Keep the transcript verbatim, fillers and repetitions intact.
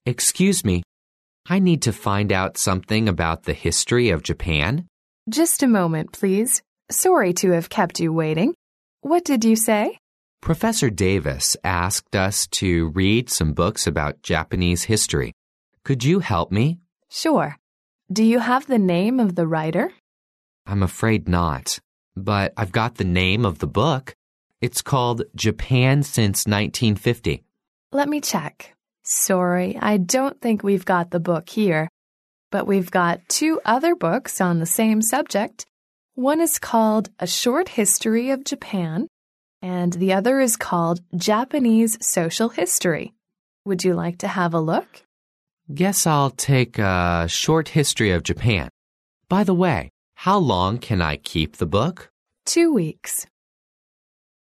Excuse me, I need to find out something about the history of Japan. Just a moment, please. Sorry to have kept you waiting. What did you say? Professor Davis asked us to read some books about Japanese history. Could you help me? Sure. Do you have the name of the writer? I'm afraid not, but I've got the name of the book. It's called Japan Since nineteen fifty. Let me check. Sorry, I don't think we've got the book here, but we've got two other books on the same subject. One is called A Short History of Japan, and the other is called Japanese Social History. Would you like to have a look? Guess I'll take a short history of Japan. By the way, how long can I keep the book? Two weeks.